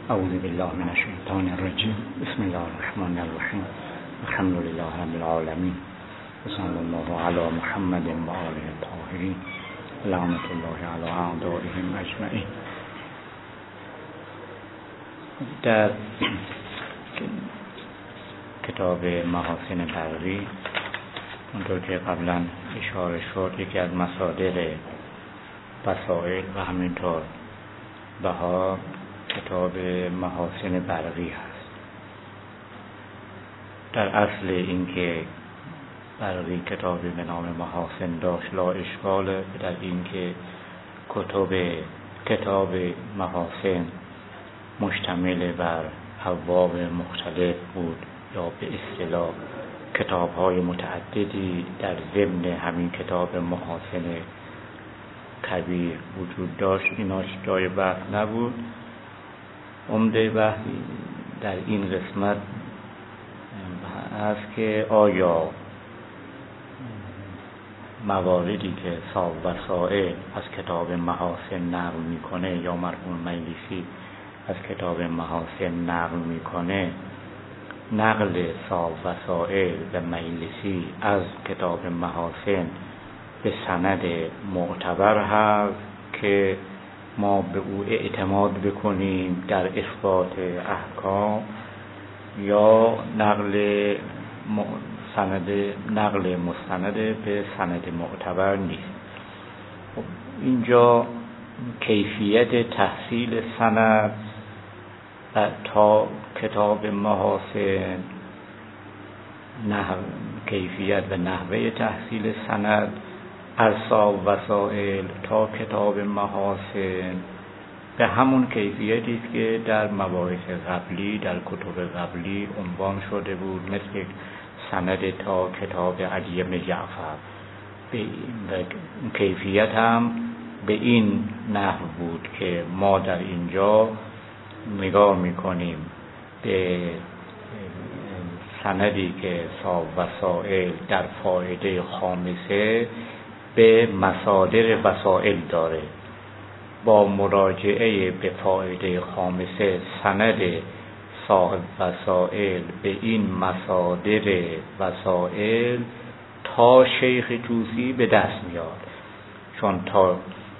اعوذ بالله من الشیطان الرجیم. بسم الله الرحمن الرحیم. الحمد لله رب العالمین و صلی الله علی محمد و آله الطاهرین. لعنت الله علی اعدائهم اجمعین. در کتاب محاسن برقی اونطور که قبلا اشاره شد یکی از مصادر وسائل و همینطور بها کتاب محاسن برقی هست. در اصل اینکه برقی کتابی به نام محاسن داشت لا اشکاله، در اینکه کتاب محاسن مشتمل بر ابواب مختلف بود یا به اصطلاح کتاب‌های متعددی در ضمن همین کتاب محاسن کبیر وجود داشت، ایناش جای بحث نبود. عمده بحث در این قسمت است که آیا مواردی که صاحب وسائل از کتاب محاسن نقل میکنه یا مرحوم مجلسی از کتاب محاسن نقل میکنه، نقل صاحب وسائل و مجلسی از کتاب محاسن به سند معتبر هست که ما به او اعتماد بکنیم در اثبات احکام، یا نقل مستند به سند معتبر نیست. اینجا کیفیت تحصیل سند تا کتاب محاسن، کیفیت و نحوه تحصیل سند از صاحب وسائل تا کتاب محاسن به همون کیفیتی است که در مباحث قبلی در کتب قبلی عنوان شده بود، مثل سند تا کتاب علی بن جعفر. به کیفیت هم به این نحو بود که ما در اینجا نگاه میکنیم به سندی که صاحب وسائل در فائده خامسه به مصادر وسائل داره، با مراجعه به فائده خامسه سند صاحب وسائل به این مصادر وسائل تا شیخ توسی به دست میاد، چون تا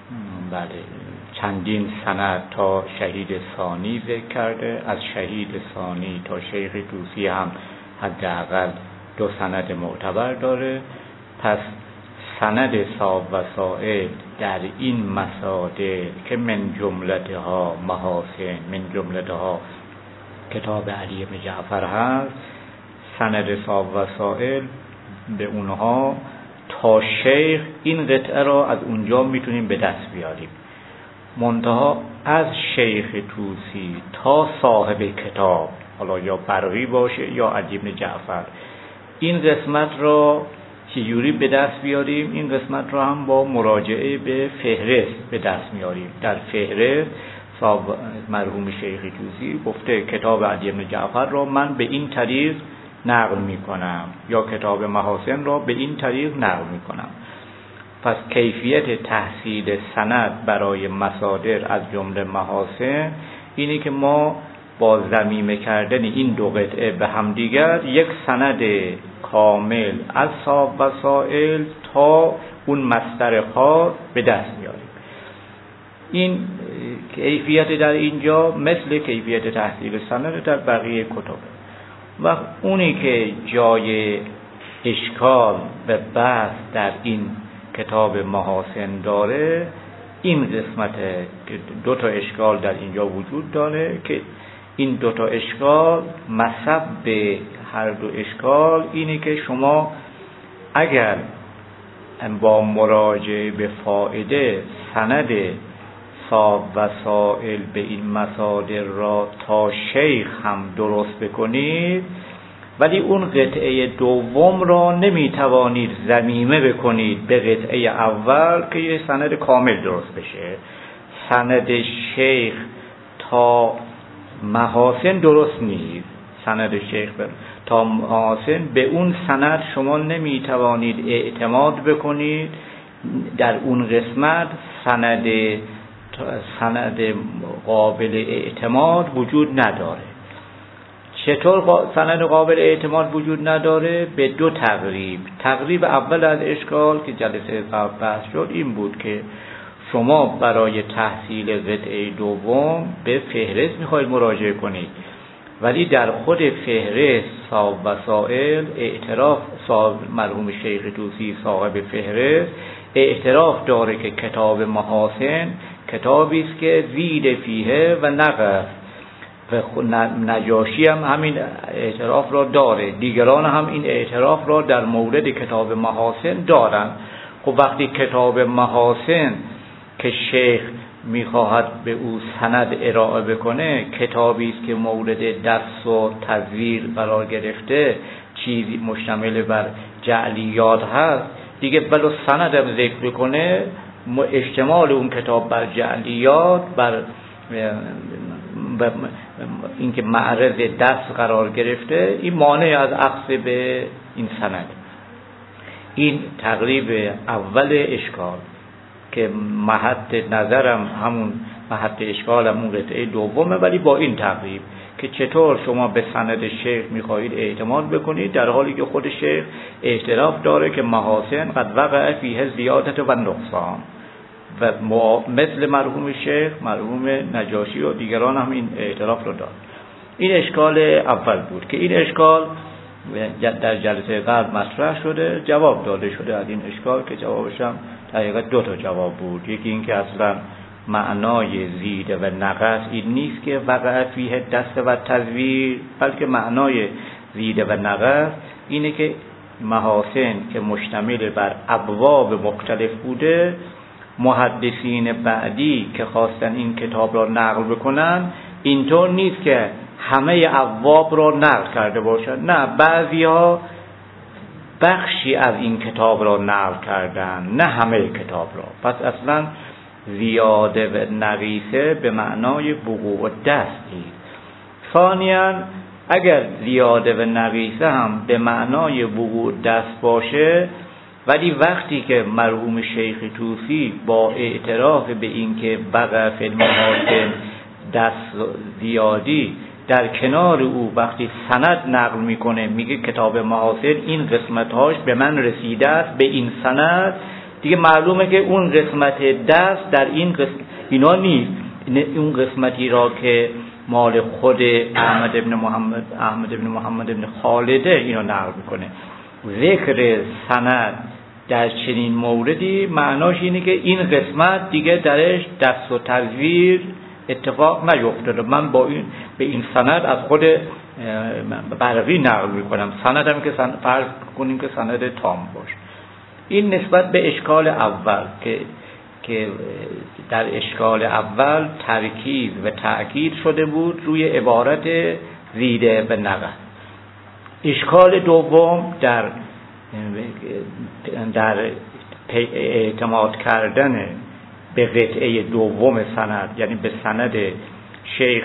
چندین سند تا شهید ثانی ذکر کرده، از شهید ثانی تا شیخ توسی هم حداقل 2 سند معتبر داره. پس سند صاحب وسائل در این مصادر که من جملتها محاسن، من جملتها کتاب علی بن جعفر هست، سند صاحب وسائل به اونها تا شیخ این قطعه را از اونجا میتونیم به دست بیاریم. منتها از شیخ توسی تا صاحب کتاب، حالا یا برقی باشه یا علی بن جعفر، این قسمت را چجوری به دست بیاریم؟ این قسمت را هم با مراجعه به فهرست به دست میاریم. در فهرست صاحب مرحوم شیخ توسی گفته کتاب علی بن جعفر را من به این طریق نقل میکنم یا کتاب محاسن را به این طریق نقل میکنم. پس کیفیت تحصیل سند برای مصادر از جمله محاسن اینه که ما با ضمیمه کردن این 2 قطعه به همدیگر یک سند کامل از صاحب وسائل تا اون مصدر خاص به دست میاریم. این کیفیت در اینجا مثل کیفیت تحصیل سند در بقیه کتب. و اونی که جای اشکال و بحث در این کتاب محاسن داره، این قسمت که 2 تا اشکال در اینجا وجود داره که این 2 تا اشکال مصب به هر 2 اشکال اینه که شما اگر با مراجعه به فائده سند صاحب وسائل به این مصادر را تا شیخ هم درست بکنید، ولی اون قطعه دوم را نمیتوانید ضمیمه بکنید به قطعه اول که یه سند کامل درست بشه. سند شیخ تا محاسن درست نیست، سند شیخ تا محاسن به اون سند شما نمیتوانید اعتماد بکنید. در اون قسمت سند سند قابل اعتماد وجود نداره. چطور سند قابل اعتماد وجود نداره؟ به دو تقریب. تقریب اول از اشکال که جلسه قبل بحث شد این بود که شما برای تحصیل قطعه دوم به فهرست میخواید مراجعه کنید، ولی در خود فهرست صاحب وسائل اعتراف، مرحوم شیخ طوسی صاحب فهرست اعتراف داره که کتاب محاسن کتابی است که زید فیه و نقص، و نجاشی هم همین اعتراف را داره، دیگران هم این اعتراف را در مورد کتاب محاسن دارن. خب وقتی کتاب محاسن که شیخ میخواهد به او سند ارائه بکنه کتابی است که مورد دس و تزویر قرار گرفته، چیزی مشتمل بر جعلیات هست دیگه، ولو سند هم ذکر بکنه اشتمال اون کتاب بر جعلیات، بر اینکه معرض دست قرار گرفته، این مانع از اخذ به این سند. این تقریب اول اشکال که محط نظرم همون محط اشکالم اون قطعه دومه، ولی با این تقریب که چطور شما به سند شیخ میخواهید اعتماد بکنید در حالی که خود شیخ اعتراف داره که محاسن قد وقع فیه زیادت و نقصان، و مثل مرحوم شیخ، مرحوم نجاشی و دیگران هم این اعتراف رو دارن. این اشکال اول بود که این اشکال در جلسه قبل مطرح شده، جواب داده شده از این اشکال که جوابش هم دقیقا دو تا جواب بود. یکی این که اصلا معنای زیده و نقص این نیست که وقع فیه دست و تزویر، بلکه معنای زیده و نقص اینه که محاسن که مشتمل بر ابواب مختلف بوده، محدثین بعدی که خواستن این کتاب را نقل بکنن اینطور نیست که همه ابواب را نقل کرده باشند، نه، بعضی ها بخشی از این کتاب را نقل کردن، نه همه کتاب را. پس اصلا زیاده و نقیصه به معنای وقوع دستی. ثانیاً اگر زیاده و نقیصه هم به معنای وقوع دست باشه، ولی وقتی که مرحوم شیخ طوسی با اعتراف به این که وقع فی المحاسن دست زیادی در کنار او وقتی سند نقل میکنه میگه کتاب محاسن این قسمتهاش به من رسیده است به این سند، دیگه معلومه که اون قسمت دست در این اینا نیست، اون قسمتی را که مال خود احمد ابن محمد ابن خالده اینو نقل میکنه. ذکر سند در چنین موردی معناش اینه که این قسمت دیگه درش دست و تزویر اتفاق نیفتاده، من با این به این سند از خود برقی نقل میکنم، سندم که فرض کنیم که سند تام باشه. این نسبت به اشکال اول که در اشکال اول ترکیز و تأکید شده بود روی عبارت زیده به نقص. اشکال دوم در اعتماد کردن به قطعه دوم سند، یعنی به سند شیخ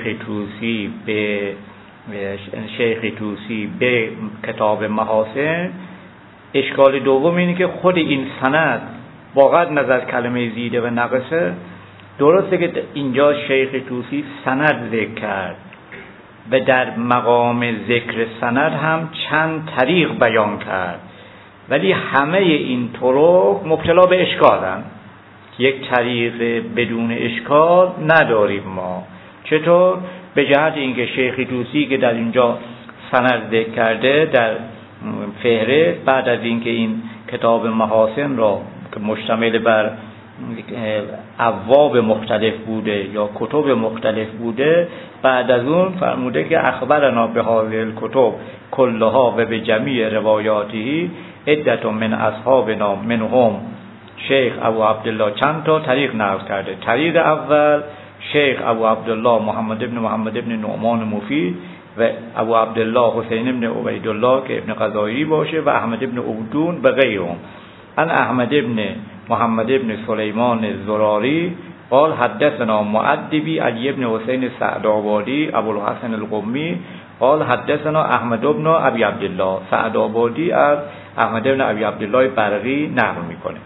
طوسی به کتاب محاسن. اشکال دوم اینه که خود این سند واقعا نظر کلمه زیده و نقصه، درسته که اینجا شیخ طوسی سند ذکر کرد و در مقام ذکر سند هم چند طریق بیان کرد، ولی همه این طرق مبتلا به اشکالن. یک طریق بدون اشکال نداریم ما. چطور؟ به جهت اینکه شیخ طوسی که در اینجا سند ذکر کرده در فهرست، بعد از اینکه این کتاب محاسن را که مشتمل بر ابواب مختلف بوده یا کتب مختلف بوده، بعد از اون فرموده که اخبرنا به هذه الکتب کلها و به جمیع روایاته عدت من اصحابنا منهم شیخ ابو عبدالله. چند تا طریق نقل کرده. طریق اول شیخ ابو عبدالله محمد ابن نعمان مفید و ابو عبدالله حسین ابن عبیدالله که ابن قضایی باشه و احمد ابن عبدون و غیرهم. ان احمد ابن محمد ابن سلیمان الزراری قال حدثنا معدبی علی ابن حسین سعدآبادی ابو الحسن القمی قال حدثنا احمد ابن ابی عبدالله. سعدآبادی از احمد ابن ابی عبدالله برقی نقل میکنه.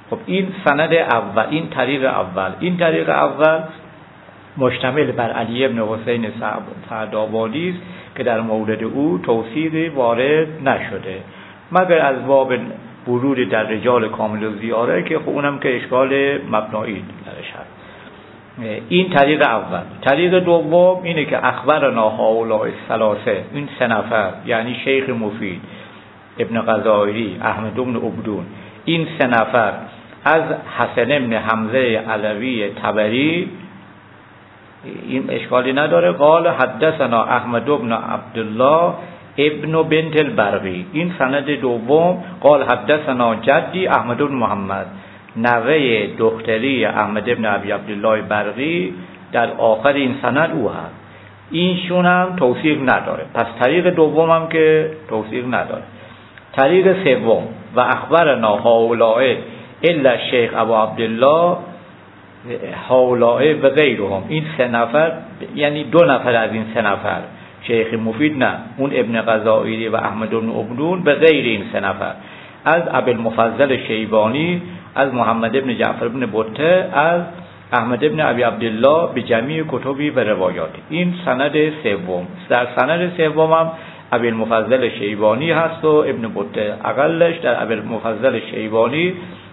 خب این سند اول، این طریق اول مشتمل بر علی ابن حسین سعدآبادی است که در مورد او توثیقی وارد نشده مگر از باب ورود در رجال کامل الزیاره که خب اونم که اشکال مبنایی درش هست. این طریق اول. طریق دوم اینه که اخبرنا هؤلاء الثلاثه، این سه نفر یعنی شیخ مفید، ابن غزائری، احمد بن عبدون، این سه نفر از حسن ابن حمزه علوی طبری، این اشکالی نداره. قال حدثنا احمد بن عبدالله ابن بنت البرقی، این سند دوم. قال حدثنا جدی احمد بن محمد، نوه دختری احمد بن ابی عبدالله برقی، در آخر این سند او هست. اینشون هم توثیق نداره، پس طریق دوم هم که توثیق نداره. طریق سوم و اخبرنا هؤلاء الا شیخ ابو عبدالله هؤلاء و غیرهم، این سه نفر یعنی دو نفر از این سه نفر، شیخ مفید نه، اون ابن غزائری و احمد بن عبدون به غیر این سه نفر، از ابوالمفضل شیبانی، از محمد ابن جعفر ابن بطه، از احمد ابن ابی عبدالله به جمیع کتبی و روایاتی. این سند سوم. در سند سوم هم ابوالمفضل شیبانی هست و ابن بطه اقلش. در ابوالمفضل شیبانی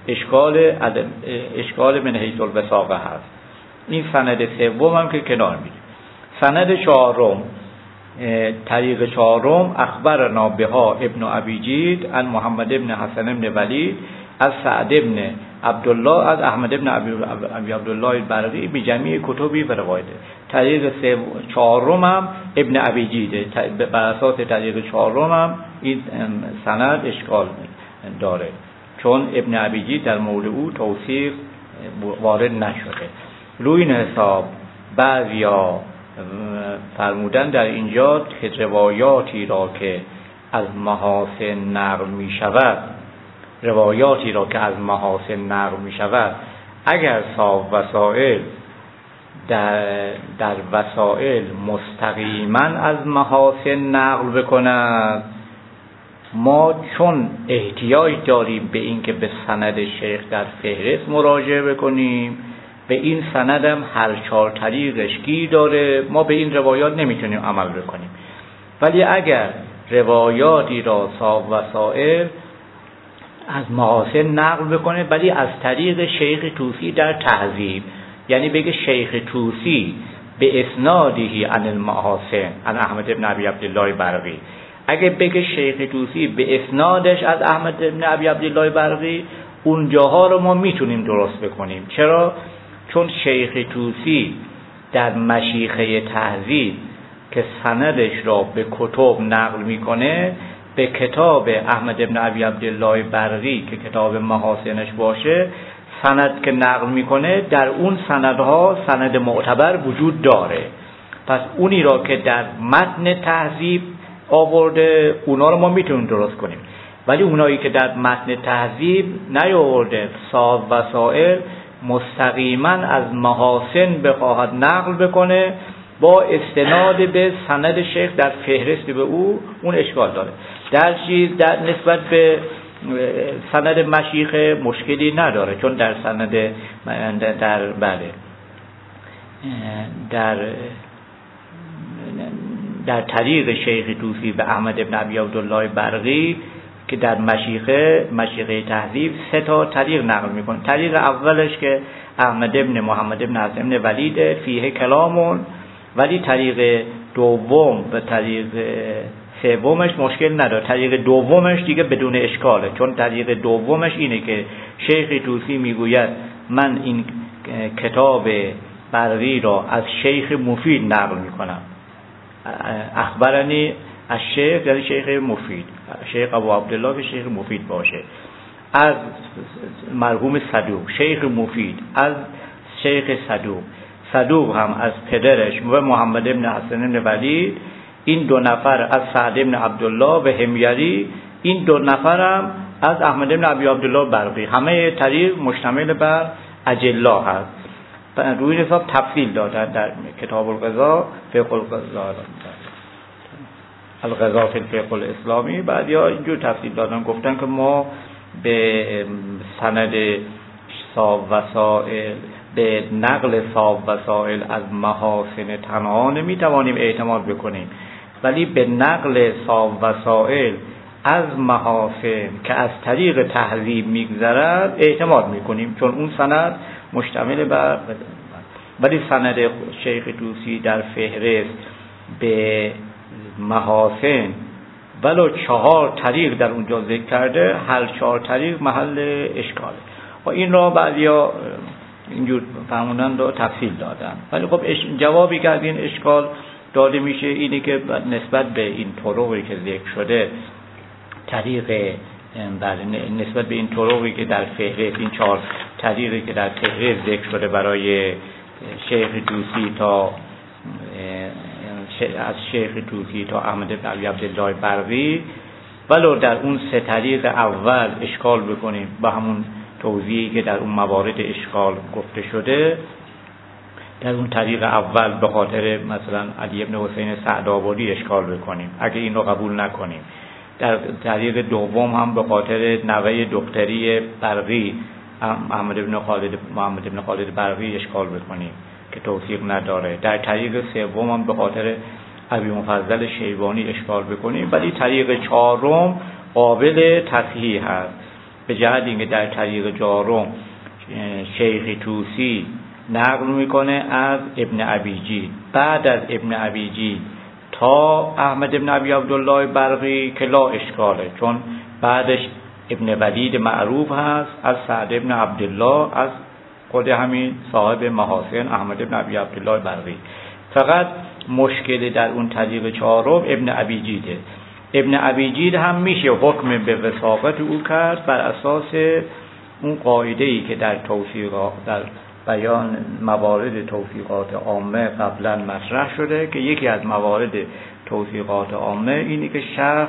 اشکال من حیث الوثاقه هست. این سند سوم هم که کنار میره. سند چهارم، طریق چهارم، اخبرنا بها ابن ابی جید عن محمد ابن حسن ابن ولید از سعد ابن عبدالله از احمد ابن ابی عبدالله البرقی به جمیع کتبی و روایات. طریق چهارم هم ابن ابی جیده. بر اساس طریق چهارم هم این سند اشکال داره چون ابن ابی جید در مورد او توثیق وارد نشده. روی این حساب بعضیا فرمودن در اینجا که روایاتی را که از محاسن نقل می شود اگر صاحب وسائل در وسائل مستقیما از محاسن نقل بکند، ما چون احتیاج داریم به این که به سند شیخ در فهرست مراجعه بکنیم، به این سندم هر چهار طریقش گیر داره، ما به این روایات نمیتونیم عمل بکنیم. ولی اگر روایاتی را صاحب وسائل از محاسن نقل بکنه ولی از طریق شیخ طوسی در تهذیب، یعنی بگه شیخ طوسی به اسنادی عن المحاسن عن احمد بن ابی عبدالله برقی، اگه بگه شیخ طوسی به اسنادش از احمد بن ابی عبدالله برقی، اونجاها رو ما میتونیم درست بکنیم. چرا؟ چون شیخ طوسی در مشیخه تهذیب که سندش را به کتب نقل میکنه، به کتاب احمد بن ابی عبدالله برقی که کتاب محاسنش باشه سند که نقل میکنه، در اون سندها سند معتبر وجود داره. پس اونی را که در متن تهذیب آورده اونا رو ما میتونیم درست کنیم، ولی اونایی که در متن تهذیب نیاورده، صاحب وسائل مستقیما از محاسن بخواهد نقل بکنه با استناد به سند شیخ در فهرست به او، اون اشکال داره. در نسبت به سند مشیخه مشکلی نداره، چون در سند در طریق شیخ طوسی به احمد بن ابی عبدالله برقی که در مشیخه تهذیب سه تا طریق نقل میکنه. طریق اولش که احمد بن محمد بن حسن بن ولید فیه کلامون، ولی طریق دوم و طریق سومش مشکل نداره. طریق دومش دیگه بدون اشکاله، چون طریق دومش اینه که شیخ طوسی میگوید من این کتاب برقی را از شیخ مفید نقل میکنم. اخبرنی از شیخ، یعنی شیخ مفید، شیخ ابو عبدالله که شیخ مفید باشه، از مرحوم صدوق، شیخ مفید از شیخ صدوق هم از پدرش و محمد ابن حسن بن ولید، این دو نفر از سعد ابن عبدالله و حمیری، این دو نفر هم از احمد ابن ابی عبدالله برقی. همه طریق مشتمل بر اجلا هست. روی حساب تفصیل دادن در کتاب القضا فقه القضا فی الفقه الاسلامی. بعد یا اینجور تفصیل دادن، گفتن که ما به سند وسائل به نقل صاحب وسائل از محاسن تنها نمیتوانیم اعتماد بکنیم، ولی به نقل صاحب وسائل از محاسن که از طریق تهذیب میگذرد اعتماد میکنیم، چون اون سند مشتمل بر. ولی سند شیخ طوسی در فهرست به محاسن ولو 4 طریق در اونجا ذکر کرده، هر 4 طریق محل اشکاله و این را بعضیا اینجور فهموندن رو تفصیل دادن. ولی خب جوابی که از این اشکال داده میشه اینه که نسبت به این طرقی که ذکر شده، طریق نسبت به این طرقی که در فهرست، این 4 طریقی که در فهرست ذکر شده برای شیخ طوسی تا از شیخ طوسی تا احمد بن ابی عبدالله برقی، ولو در اون 3 طریق اول اشکال بکنیم با همون توضیحی که در اون موارد اشکال گفته شده، در اون طریق اول به خاطر مثلا علی ابن حسین سعدآبادی اشکال بکنیم اگه این رو قبول نکنیم، در طریق دوم هم به خاطر نوه دختری برقی محمد ابن خالد برقی اشکال بکنیم که توثیق نداره، در طریق سوم هم به خاطر ابی مفضل شیبانی اشکال بکنیم، ولی طریق 4 قابل تصحیح هست به جهت اینکه در طریق 4 شیخ طوسی نقل میکنه از ابن ابیجید، بعد از ابن ابیجید تا احمد ابن ابی عبدالله برقی که لا اشکاله، چون بعدش ابن ولید معروف هست از سعد ابن عبدالله از خود همین صاحب محاسن احمد ابن ابی عبدالله برقی. فقط مشکل در اون طریق 4 ابن ابیجیده. ابن ابیجید هم میشه حکم به وثاقت او کرد بر اساس اون قاعده‌ای که در توثیقات، در بیان موارد توثیقات عامه قبلا مطرح شده که یکی از موارد توثیقات عامه اینی که شخص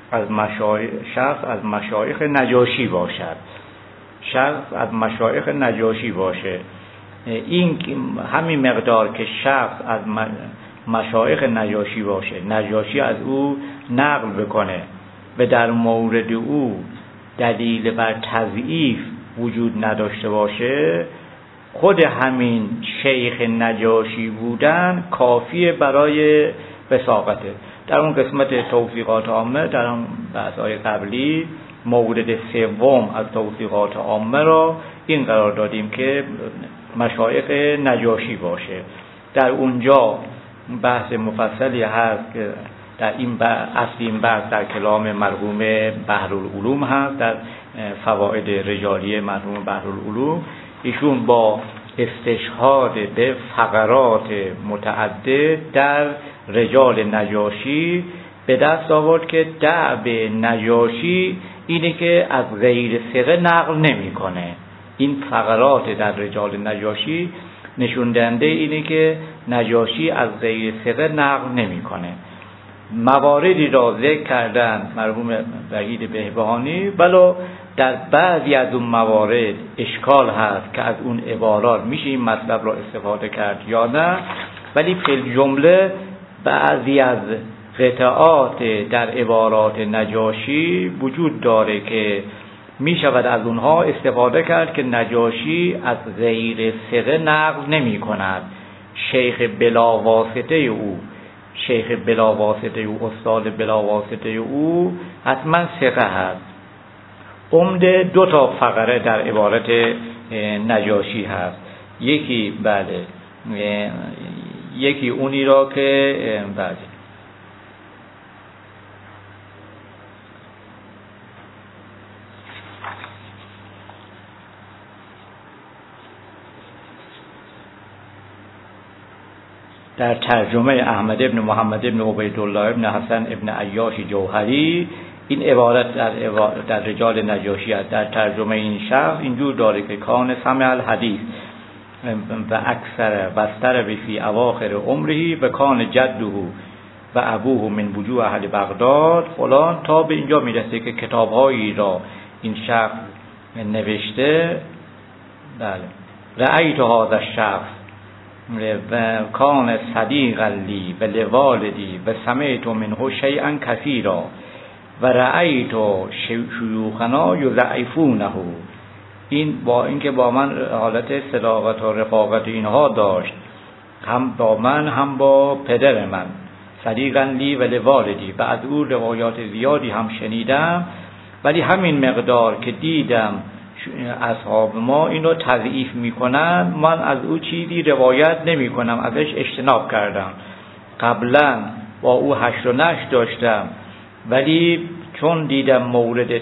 از مشایخ نجاشی باشد، شخص از مشایخ نجاشی باشه. این همین مقدار که شخص از مشایخ نجاشی باشه، نجاشی از او نقل بکنه و در مورد او دلیل بر تضعیف وجود نداشته باشه، خود همین شیخ نجاشی بودن کافیه برای وثاقته. در اون قسمت توثیقات عامه، در اون بحث‌های قبلی، مورد سوم از توثیقات عامه را این قرار دادیم که مشایخ نجاشی باشه. در اونجا بحث مفصلی هست که در این بحث در کلام مرحوم بحرالعلوم هست، در فواید رجالیه مرحوم بحرالعلوم. ایشون با استشهاد به فقرات متعدد در رجال نجاشی به دست آورد که دعب نجاشی اینه که از غیر ثقه نقل نمی‌کنه. این فقرات در رجال نجاشی نشون دهنده اینه که نجاشی از غیر ثقه نقل نمی‌کنه. مواردی را ذکر کردن مرحوم وحید بهبهانی، ولو در بعضی از اون موارد اشکال هست که از اون عبارات میشه این مطلب را استفاده کرد یا نه، ولی فی جمله بعضی از قطعات در عبارات نجاشی وجود داره که می شود از اونها استفاده کرد که نجاشی از غیر ثقه نقل نمی کند. شیخ بلاواسطه او استاد بلاواسطه او حتما ثقه هست. عمده 2 فقره در عبارت نجاشی هست. یکی اونی را که در ترجمه احمد ابن محمد ابن عبیدالله ابن حسن ابن عیاش جوهری این عبارت در رجال نجاشی است. در ترجمه این شخص اینجور داره که کان سمع الحدیث و اکثر بستر فی اواخر عمره و کان جده و ابوه من وجوه اهل بغداد فلان، تا به اینجا میرسه که کتاب‌هایی را این شخص نوشته. بله، رأیت هذا الشخص و کان صدیقا لی و لوالدی و سمعت منه شیئا کثیرا و رأیت شیوخنا یضعفونه این با اینکه با من حالت صداقت و رفاقت اینها داشت، هم با من هم با پدر من، صدیقاً لی و لوالدی، و از او روایات زیادی هم شنیدم، ولی همین مقدار که دیدم اصحاب ما این رو تضعیف میکنن، من از او چیزی روایت نمی کنم، ازش اجتناب کردم. قبلا با او هشت و نشت داشتم، ولی چون دیدم مورد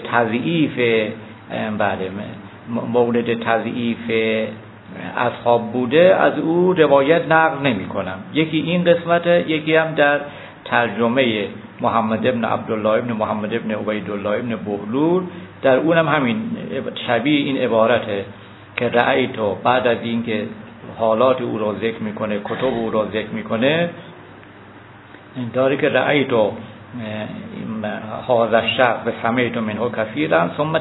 تضعیف اصحاب بوده، از او روایت نقل نمی کنم. یکی این قسمته، یکی هم در ترجمه محمد ابن عبدالله ابن محمد ابن عبیدالله ابن بهلول، در اونم همین شبیه این عبارته که رأیتو، بعد از این که حالات او را ذکر میکنه، کتب او را ذکر میکنه، داره که رأیتو هذا الشخص و سمعت منه کثیرا ثم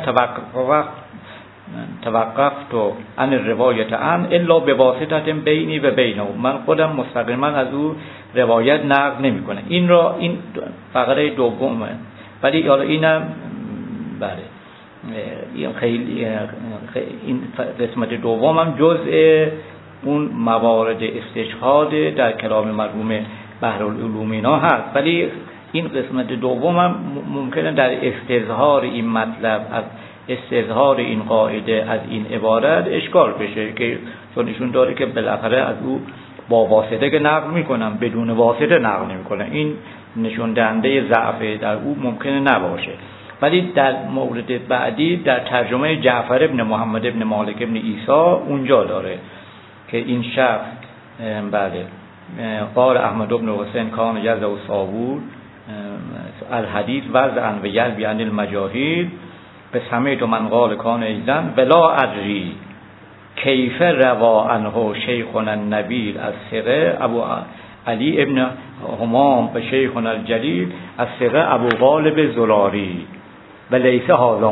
توقفت عن الروایت عن الا بواسطه بینی و بینه. من خودم مستقیما از او روایت نقل نمی کنم. این فقره دومه، ولی حالا اینم بله این خیلی این قسمت دومم جزء اون موارد استشهاد در کلام مرحوم بحرالعلوم اینا هست، ولی این قسمت دومم ممکنه در استظهار این مطلب، از استظهار این قاعده، از این عبارت اشکال بشه، که چون ایشون داره که بالاخره از او با واسطه که نقل میکنم، بدون واسطه نقل نمیکنم، این نشون دهنده ضعف در او ممکنه نباشه. ولی در مورد بعدی در ترجمه جعفر ابن محمد ابن مالک ابن عیسی اونجا داره که این شخص بله قال احمد ابن حسین کان یزع و صابور الحدیث وضعا و یلبی عن المجاهیل به سمیت من قال کان ایزن ولا ادری کیف روا عنه شیخنا النبیل از ثقه ابو علی ابن همام به شیخنا الجلیل از ثقه ابو غالب زراری و لیسه هذا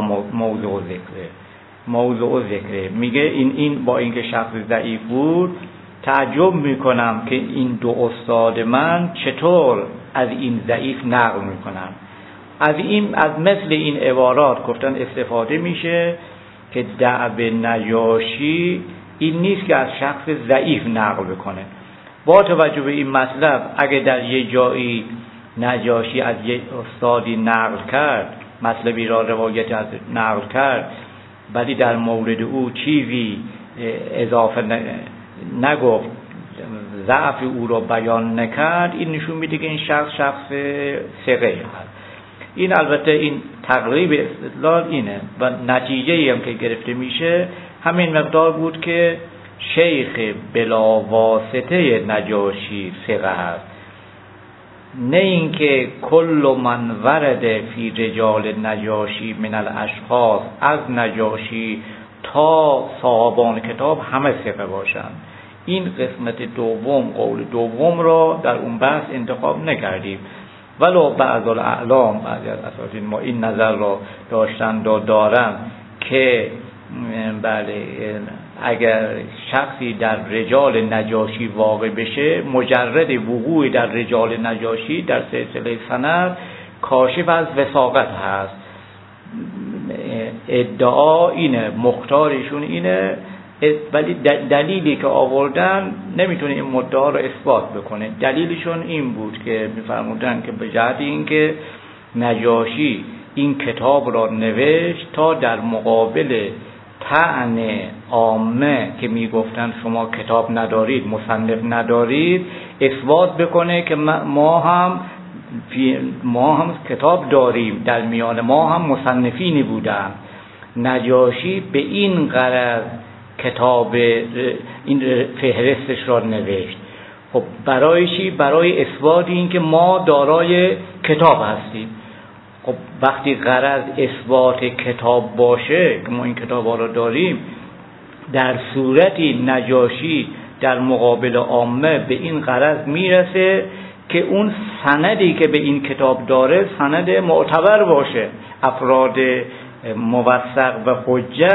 موضوع ذکره. میگه این با اینکه شخص ضعیف بود، تعجب میکنم که این دو استاد من چطور از این ضعیف نقل میکنن. از مثل این عبارات گفتن استفاده میشه که دعب نجاشی این نیست که از شخص ضعیف نقل بکنه. با توجه به این مطلب، اگه در یه جایی نجاشی از یه استادی نقل کرد، مطلبی را روایت از نقل کرد، ولی در مورد او چیزی اضافه نگفت، ضعف او را بیان نکرد، این نشون میده که این شخص ثقه هست. این البته این تقریب استدلال اینه و نتیجه هم که گرفته میشه همین مقدار بود که شیخ بلا واسطه نجاشی ثقه هست، نه اینکه کل من ورد فی رجال نجاشی من الاشخاص، از نجاشی تا صاحبان کتاب همه ثقه باشند. این قسمت دوم، قول دوم را در اون بحث انتخاب نکردیم، ولو بعض الاعلام، بعضی از اساتید ما این نظر را داشتند و دارن که بله اگر شخصی در رجال نجاشی واقع بشه، مجرد وقوع در رجال نجاشی در سلسله سند کاشف از وثاقت هست. ادعا اینه، مختارشون اینه، ولی دلیلی که آوردن نمیتونه این مدعا رو اثبات بکنه. دلیلشون این بود که میفرمودن که به جهت اینکه نجاشی این کتاب را نوشت تا در مقابل طعن عامه که میگفتن شما کتاب ندارید، مصنف ندارید، اثبات بکنه که ما هم کتاب داریم، در میان ما هم مصنفینی بودن. نجاشی به این غرض کتاب این فهرستش را نوشت. خب برای اثبات این که ما دارای کتاب هستیم. خب وقتی غرض اثبات کتاب باشه که ما این کتاب ها را داریم، در صورتی نجاشی در مقابل عامه به این غرض میرسه که اون سندی که به این کتاب داره سند معتبر باشه، افراد موثق و حجت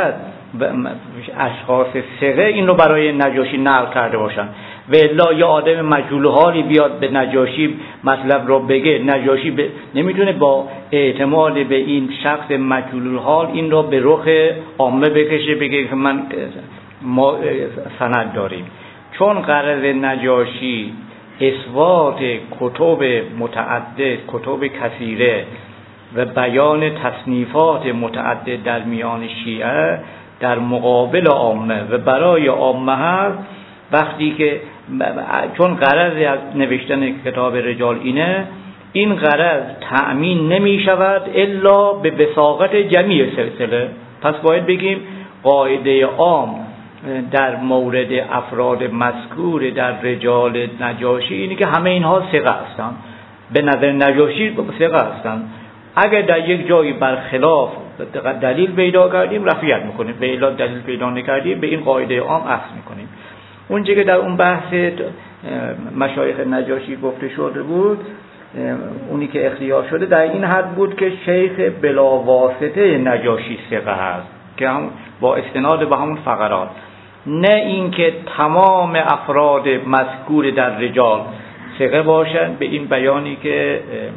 اشخاص ثقه این رو برای نجاشی نقل کرده باشن و الا یا آدم مجهول حالی بیاد به نجاشی مطلب رو بگه، نجاشی نمیتونه با اعتماد به این شخص مجهول حال این رو به رخ عامه بکشه بگه که ما سند داریم. چون غرض نجاشی اثبات کتب متعدد، کتب کثیره و بیان تصنیفات متعدد در میان شیعه در مقابل عامه و برای عامه هست، وقتی که چون غرض از نوشتن کتاب رجال اینه، این غرض تأمین نمی شود الا به وثاقت جمیع سلسله. پس باید بگیم قاعده عام در مورد افراد مذکور در رجال نجاشی اینه که همه اینها ثقه هستند، به نظر نجاشی ثقه هستند. اگر در یک جایی برخلاف دلیل پیدا کردیم رفعیت میکنیم، به الا دلیل پیدا نکردیم به این قاعده عام اخذ میکنیم. اونچه که در اون بحث مشایخ نجاشی گفته شده بود، اونی که اختیار شده در این حد بود که شیخ بلاواسطه نجاشی ثقه هست، که هم با استناد به همون فقرات، نه اینکه تمام افراد مذکور در رجال ثقه باشند، به این بیانی که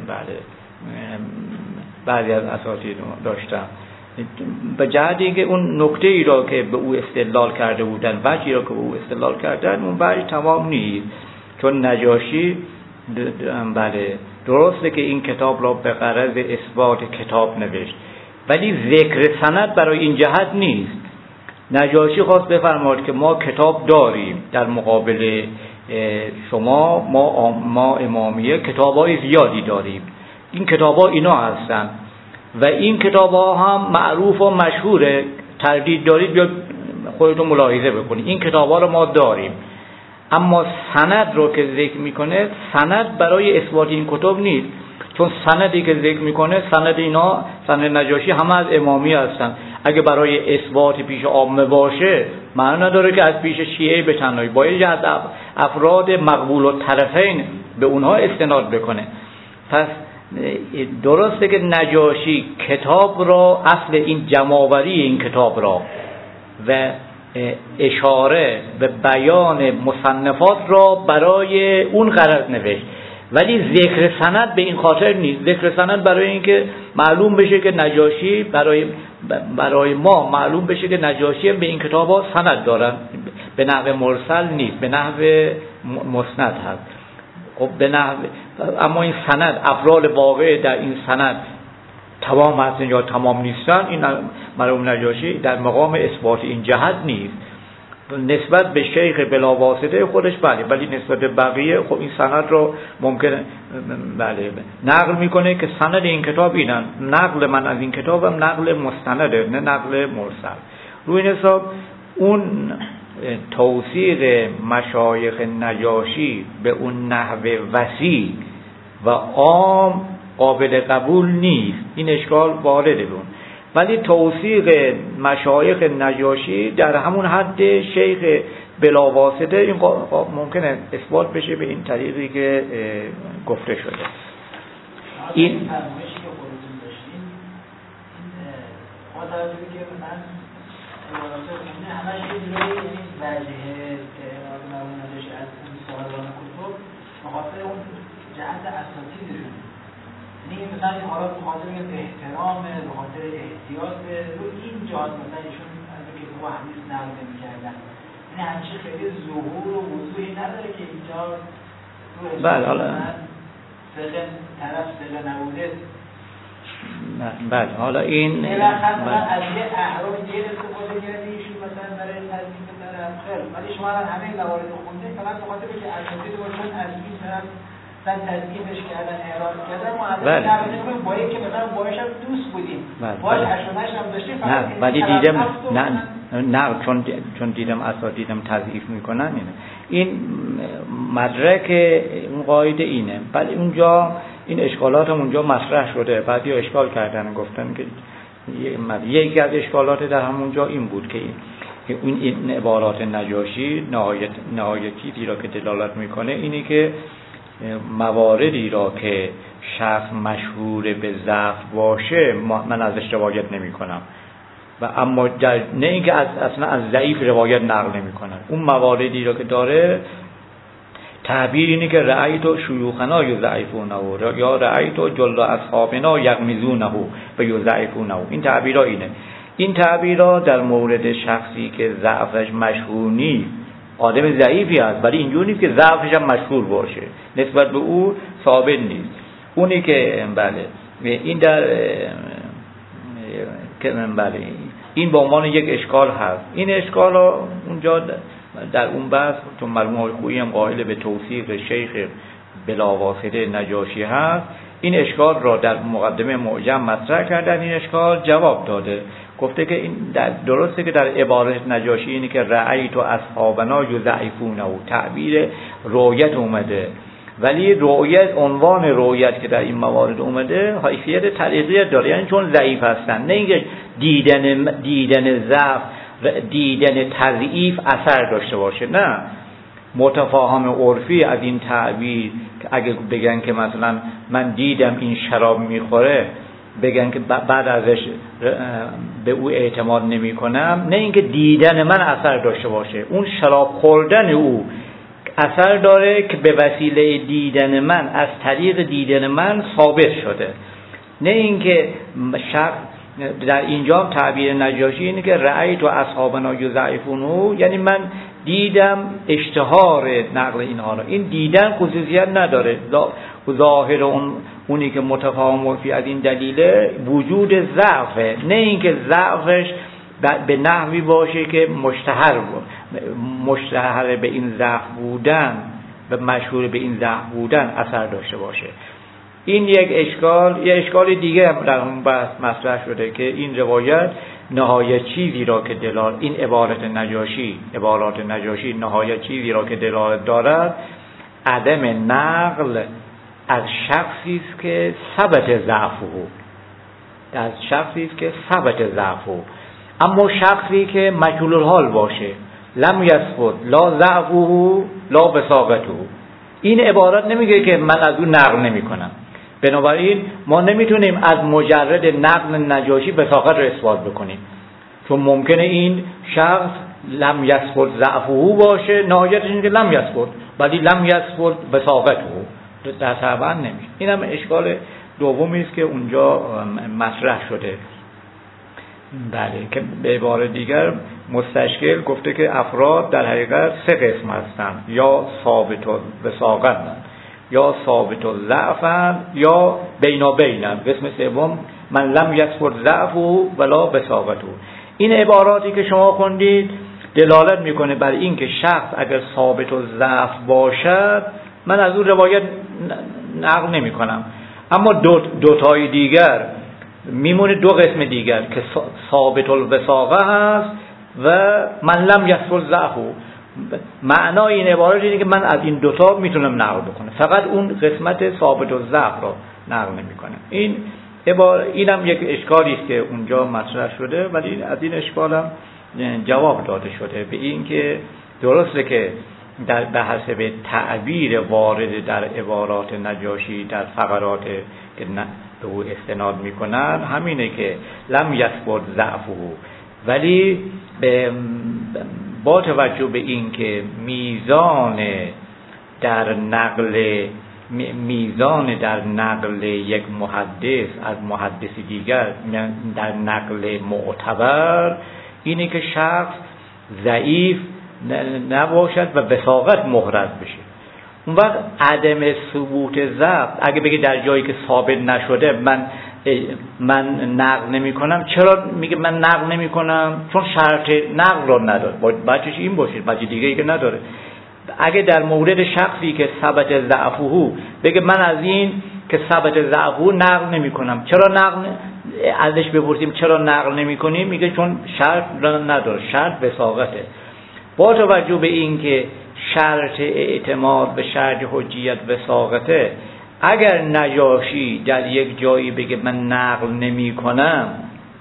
بعضی از اساتید داشتم. به جهت اینکه اون نکته ای را که به او استدلال کرده بودن، وجهی را که به او استدلال کردن، اون وجه تمام نیست. چون نجاشی درسته که این کتاب را به غرض اثبات کتاب نوشت، ولی ذکر سند برای این جهت نیست. نجاشی خواست بفرماید که ما کتاب داریم در مقابل شما، ما امامیه کتاب‌های زیادی داریم، این کتاب‌ها اینا هستن و این کتاب‌ها هم معروف و مشهوره، تردید دارید بیا خودتون ملاحظه بکنید، این کتاب‌ها رو ما داریم. اما سند رو که ذکر میکنه، سند برای اثبات این کتب نیست، چون سندی که ذکر میکنه، سند اینا، سند نجاشی همه از امامی هستن. اگه برای اثبات پیش عامه باشه معنی نداره که از پیش شیعه به تنهایی، باید از افراد مقبول الطرفین به اونها استناد بکنه. پس درسته که نجاشی کتاب را، اصل این جمع‌آوری این کتاب را و اشاره به بیان مصنفات را برای اون غرض نوشت، ولی ذکر سند به این خاطر نیست. ذکر سند برای اینکه معلوم بشه که نجاشی برای ما معلوم بشه که نجاشی به این کتاب ها سند دارن، به نحو مرسل نیست، به نحو مسند هست. خب به نحو، اما این سند، افراد واقع در این سند تمام هستن یا تمام نیستن، این مرحوم نجاشی در مقام اثبات این جهت نیست. نسبت به شیخ بلاواسطه خودش بله، ولی نسبت به بقیه خب این سند رو ممکن بله نقل میکنه که سند این کتاب اینن، نقل من از این کتابم نقل مستنده نه نقل مرسل. روی این حساب اون توثیق مشایخ نجاشی به اون نحو وسیع و عام قابل قبول نیست، این اشکال وارده بود. ولی توثیق مشایخ نجاشی در همون حد شیخ بلاواسطه این ممکنه اثبات بشه به این طریقی که گفته شده. این فرمایشی که خودتون داشتین، این توجهی که من همش یه جوری این وجهه که مرحوم نجاشی از اون صاحبان کتب به خاطر اون جهت اساتیدشون، یعنی مثلا حالا به خاطر احترام، به خاطر احتیاط رو این جهات مثلا ایشون از که تو حدیث نقل نمی‌کردن، یعنی همچین خیلی ظهور و وضوحی نداره که اینجا رو بله حالا طرف سقه نبوده. بله حالا این مثلا از یه احرام دیگه استفاده کردی ایشون مثلا برای تضمین طرف خیلی، ولی شما الان همه موارد رو خوندید فقط به خاطر که اساتید باشن از این طرف مثلا تضمینش کردن، اعراب کردن، ما الان نمی‌دونیم با اینکه مثلا باهاش هم دوست بودیم، باهاش اشوناش هم داشتیم، نه ولی دیدم نه چون دیدم اساتیدم تضعیف میکنن این مدرک اون قاعده اینه. ولی اونجا این اشکالات هم اونجا مطرح شده، بعضی اشکال کردن، گفتن که یکی از اشکالات در همونجا این بود که این عبارات نجاشی نهایت چیزی را که دلالت میکنه اینی که مواردی را که شخص مشهور به ضعف باشه من ازش روایت نمی کنم، و اما نه اینکه اصلا از ضعیف روایت نقل نمیکنن. اون مواردی رو که داره تعبیر اینه که رأیت شیوخنا یضعفونه یا رأیت جل اصحابنا یغمزونه و یضعفونه. این تعبیرها اینه. این تعبیرها در مورد شخصی که ضعفش مشهور نیست، آدم ضعیفی است ولی اینجوری نیست که ضعفش هم مشهور باشه، نسبت به او ثابت نیست. اونی که بله این در بله این به عنوان یک اشکال هست. این اشکال ها اونجا در اون بحث چون مرحوم آقای خویی هم قائل به توثیق شیخ بلاواسطه نجاشی هست، این اشکال را در مقدمه معجم مطرح کردن. این اشکال جواب داده، گفته که این درسته که در عبارت نجاشی اینه که رأیت اصحابنا یضعفونه تعبیر رؤیت اومده، ولی رؤیت، عنوان رؤیت که در این موارد اومده حیثیت تعلیقیت داره، یعنی چون ضعیف هستن، نه اینکه دیدن ضعف دیدن تضعیف اثر داشته باشه. نه، متفاهم عرفی از این تعبیر که اگه بگن که مثلا من دیدم این شراب میخوره، بگن که بعد ازش به او اعتماد نمی کنم، نه اینکه دیدن من اثر داشته باشه، اون شراب خوردن او اثر داره که به وسیله دیدن من، از طریق دیدن من ثابت شده. نه اینکه شخص در اینجا تعبیر نجاشی اینه که رأیت و اصحابنا یضعفونه، یعنی من دیدم اشتهار نقل اینها را. این دیدن خصوصیت نداره، ظاهر اونی که متفاهم فی از این دلیله وجود ضعفه، نه اینکه ضعفش به نحوی باشه که مشتهر به این ضعف بودن و مشهور به این ضعف بودن اثر داشته باشه. این یک اشکال. یه اشکال دیگه هم در اون بحث مطرح شده که این روایت نهایت چیزی را که این عبارات نجاشی نهایت چیزی را که دلالت دارد عدم نقل از شخصی است که ثبت ضعفه، اما شخصی که مجهول الحال باشه، لم یثبت لا ضعفه لا وثاقته، این عبارت نمیگه که من از اون نقل نمی کنم. بنابراین ما نمیتونیم از مجرد نقل نجاشی وثاقت رو اثبات بکنیم، چون ممکنه این شخص لم یثبت ضعفه باشه، نهایتش اینه که لم یثبت، ولی لم یثبت وثاقته، در طبعا نمیشه. این هم اشکال دومی است که اونجا مطرح شده. بله، که به عبارت دیگر مستشکل گفته که افراد در حقیقت سه قسم هستند، یا ثابت وثاقتند، یا ثابت ضعفند، یا بینابینند. قسم سوم من لم یثبت ضعفه ولا وثاقته. این عباراتی که شما خوندید دلالت میکنه بر این که شخص اگر ثابت ضعف باشد من از اون روایت نقل نمی کنم، اما دو تای دیگر میمونه، دو قسم دیگر که ثابت الوثاقه هست و من لم یثبت ضعفه. معنای این عبارت اینه که من از این دوتا میتونم نقل بکنم، فقط اون قسمت ثابت الضعف رو نقل نمی کنم. اینم یک اشکالی است که اونجا مطرح شده، ولی از این اشکال هم جواب داده شده به این که درسته که به حسب تعبیر وارد در عبارات نجاشی در فقرات که به او استناد میکنن همینه که لم یثبت ضعفه، ولی با توجه به این که میزان در نقل یک محدث از محدث دیگر در نقل معتبر اینه که شخص ضعیف نباشد و وثاقت محرز بشه. اون وقت عدم ثبوت ضبط اگه بگه در جایی که ثابت نشده من نقل نمی کنم، چرا میگه من نقل نمی کنم؟ چون شرط نقل رو نداره، بچش این باشه، بچه دیگه ای که نداره. اگه در مورد شخصی که ثبت ضعفه بگه من از این که ثبت ضعفه نقل نمی کنم، چرا نقل ازش بپرسیم چرا نقل نمی کنیم، میگه چون شرط نداره، شرط وثاقته. با توجه به این که شرط اعتماد به شرط حجیت وثاقته، اگر نجاشی در یک جایی بگه من نقل نمی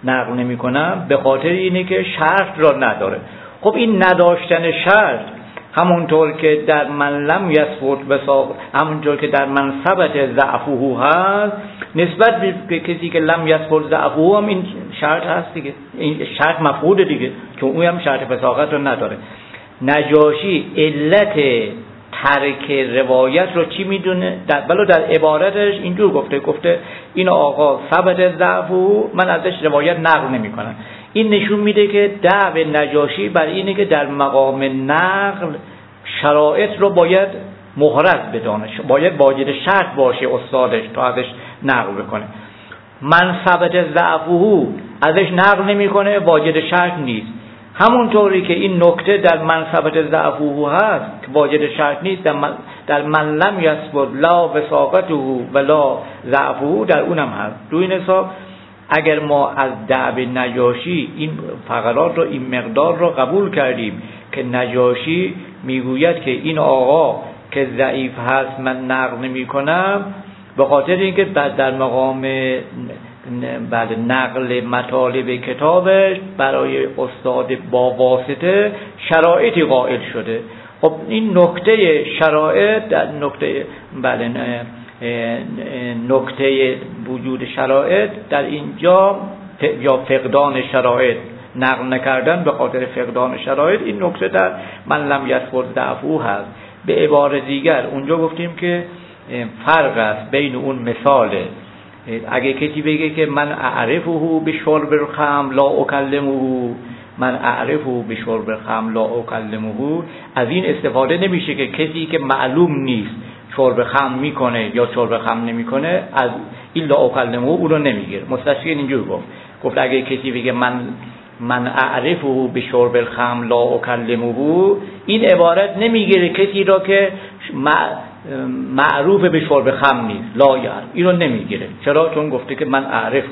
کنم به خاطر اینه که شرط را نداره. خب این نداشتن شرط همونطور که در من لم یثبت وثاق، همونطور که در من ثبت ضعفه هست، نسبت به کسی که لم یثبت ضعفه هم این شرط هست دیگه، این شرط مفقود دیگه، چون اون هم شرط وثاقت رو نداره. نجاشی علت ترک روایت رو چی میدونه؟ در عبارتش اینجور گفته این آقا ثبت ضعفه، من ازش روایت نقل نمی‌کنم. این نشون میده که دعو نجاشی بر اینه که در مقام نقل شرایط رو باید مهرز بدانه، باید واجد شرط باشه استادش تا ازش نقل بکنه. من ثبت ضعفه ازش نقل نمیکنه، واجد شرط نیست. همونطوری که این نکته در من ثبت ضعفه هست که واجد شرط نیست، در من لم یثبت لا وثاقته ولا ضعفه در اونم هست. دو این حساب اگر ما از دعو نجاشی این فقرات رو، این مقدار رو قبول کردیم که نجاشی میگوید که این آقا که ضعیف هست من نقل نمی کنم، به خاطر اینکه در مقام بعد نقل مطالب کتابش برای استاد با واسطه شرایطی قائل شده. خب این نکته شرایط در نکته وجود شرایط در اینجا یا فقدان شرایط، نقل نکردن به خاطر فقدان شرایط، این نکته در من لم یثبت ضعفه هست. به عبارت دیگر اونجا گفتیم که فرق است بین اون مثاله، اگه کسی بگه که من اعرفه بشرب الخمر لا اکلمه، من اعرفه بشرب الخمر لا اکلمه، از این استفاده نمیشه که کسی که معلوم نیست شرب خمر میکنه یا شرب خمر نمیکنه از این لا اکلمه او رو نمیگیره. مستشفی اینجور گفت اگه کسی بگه من اعرفه بشرب الخمر لا اکلمه، این عبارت نمیگیره کسی را که معروف به شرب خمر نیست، لا یعرف، این رو نمیگیره. چرا؟ چون گفته که من اعرفه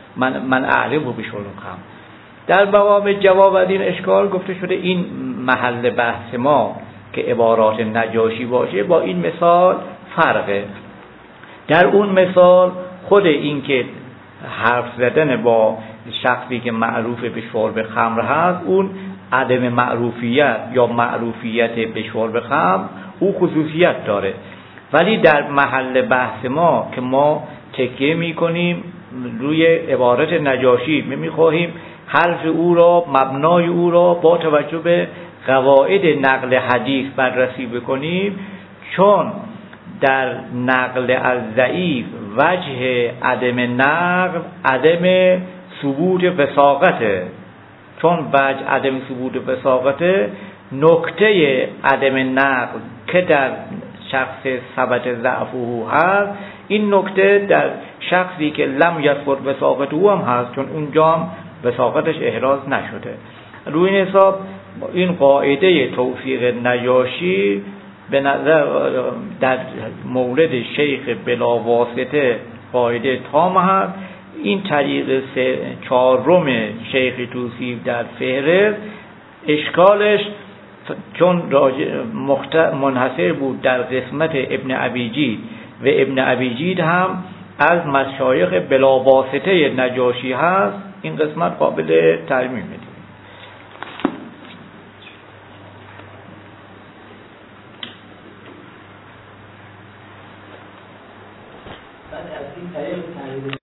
به شرب خمر. در مقام جواب از این اشکال گفته شده این محل بحث ما که عبارات نجاشی باشه با این مثال فرقه. در اون مثال خود این که حرف زدن با شخصی که معروف به شرب خمر هست، اون عدم معروفیت یا معروفیت به شرب خمر او خصوصیت داره، ولی در محل بحث ما که ما تکیه میکنیم روی عبارت نجاشی، میخواهیم حرف او را، مبنای او را با توجه به قواعد نقل حدیث بررسی بکنیم، چون در نقل از ضعیف وجه عدم نقل عدم ثبوت وثاقته، چون وجه عدم ثبوت وثاقته نکته عدم نقل که در شخص ثبت ضعفه هست، این نکته در شخصی که لم یثبت وثاقته هم هست، چون اونجا هم وثاقتش احراز نشده. روی این حساب این قاعده توثیق نجاشی به نظر در مورد شیخ بلا واسطه قاعده تام هست. این طریق چهارم شیخ توصیف در فهرست اشکالش چون منحصر بود در قسمت ابن ابیجید و ابن ابیجید هم از مشایخ بلا واسطه نجاشی هست، این قسمت قابل ترمیم